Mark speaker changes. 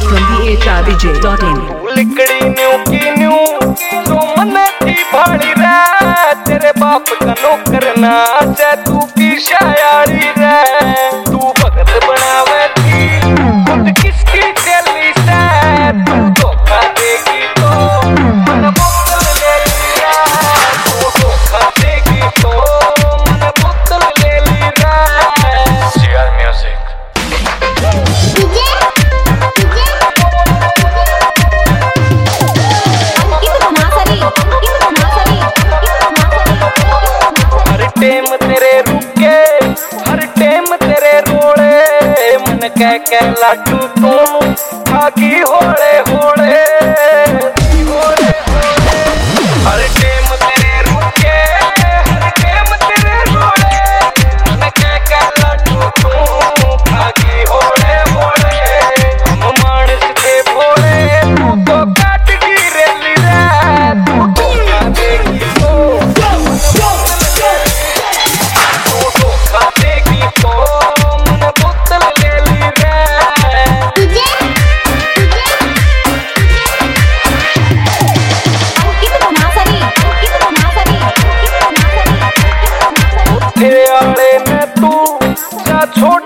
Speaker 1: from bhrvj.in.
Speaker 2: लिकड़ी न्यू की न्यू जो मने थी भाड़ी रे, तेरे बाप का नौकर ना से तू की शायारी रे। तू भगत बनावे थी खुद किसकी चली से, तू धोखा देगी तो मन बोतल ले लिया। तू धोखा देगी तो मन बोतल ले लिया। CR music. हर टेम तेरे रुके हर टेम तेरे रोड़े, मन कह लाटू तू भागी होड़े होड़े। हर टेम तेरे रुके हर टेम तेरे रोड़े, मन कह लाटू तू भागी होड़े होड़े। हम मानस थे भोले तू तो काट गिरे ली रे। तू धोखा देगी तो तेरे आड़े में तू जा छोड़